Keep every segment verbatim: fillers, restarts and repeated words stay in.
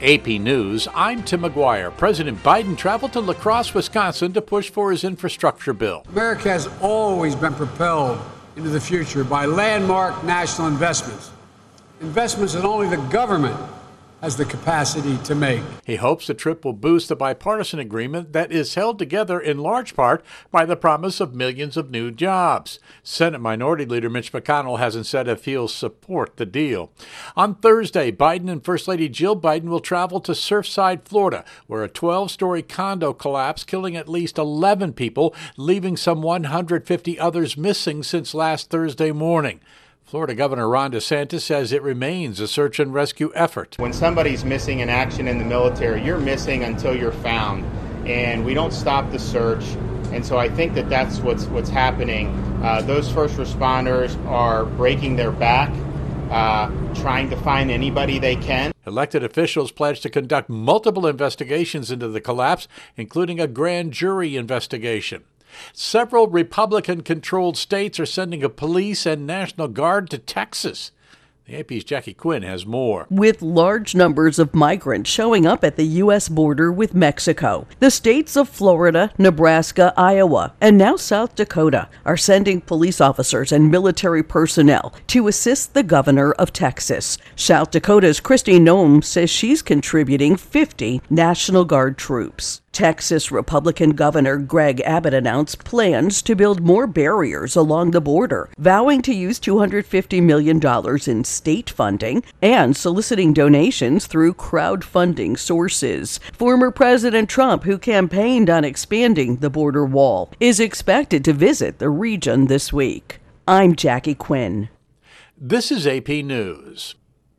A P News, I'm Tim McGuire. President Biden traveled to La Crosse, Wisconsin to push for his infrastructure bill. America has always been propelled into the future by landmark national investments. Investments that only the government has the capacity to make. He hopes the trip will boost the bipartisan agreement that is held together in large part by the promise of millions of new jobs. Senate Minority Leader Mitch McConnell hasn't said if he'll support the deal. On Thursday, Biden and First Lady Jill Biden will travel to Surfside, Florida, where a twelve-story condo collapsed, killing at least eleven people, leaving some one hundred fifty others missing since last Thursday morning. Florida Governor Ron DeSantis says it remains a search and rescue effort. When somebody's missing in action in the military, you're missing until you're found, and we don't stop the search. And so I think that that's what's what's happening. Uh, those first responders are breaking their back, uh, trying to find anybody they can. Elected officials pledged to conduct multiple investigations into the collapse, including a grand jury investigation. Several Republican-controlled states are sending a police and National Guard to Texas. The A P's Jackie Quinn has more. With large numbers of migrants showing up at the U S border with Mexico, the states of Florida, Nebraska, Iowa, and now South Dakota are sending police officers and military personnel to assist the governor of Texas. South Dakota's Kristi Noem says she's contributing fifty National Guard troops. Texas Republican Governor Greg Abbott announced plans to build more barriers along the border, vowing to use two hundred fifty million dollars in state funding and soliciting donations through crowdfunding sources. Former President Trump, who campaigned on expanding the border wall, is expected to visit the region this week. I'm Jackie Quinn. This is A P News.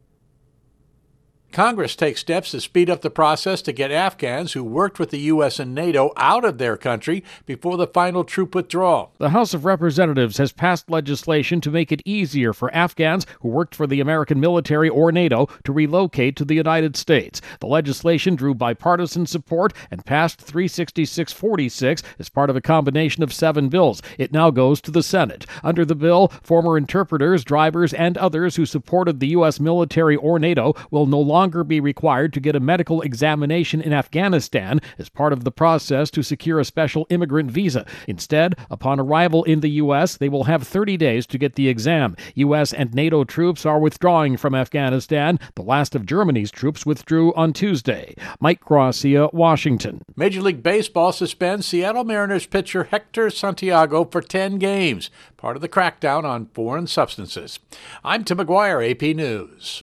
Congress takes steps to speed up the process to get Afghans who worked with the U S and NATO out of their country before the final troop withdrawal. The House of Representatives has passed legislation to make it easier for Afghans who worked for the American military or NATO to relocate to the United States. The legislation drew bipartisan support and passed three sixty-six forty-six as part of a combination of seven bills. It now goes to the Senate. Under the bill, former interpreters, drivers, and others who supported the U S military or NATO will no longer be required to get a medical examination in Afghanistan as part of the process to secure a special immigrant visa. Instead, upon arrival in the U S, they will have thirty days to get the exam. U S and NATO troops are withdrawing from Afghanistan. The last of Germany's troops withdrew on Tuesday. Mike Gracia, Washington. Major League Baseball suspends Seattle Mariners pitcher Hector Santiago for ten games, part of the crackdown on foreign substances. I'm Tim McGuire, A P News.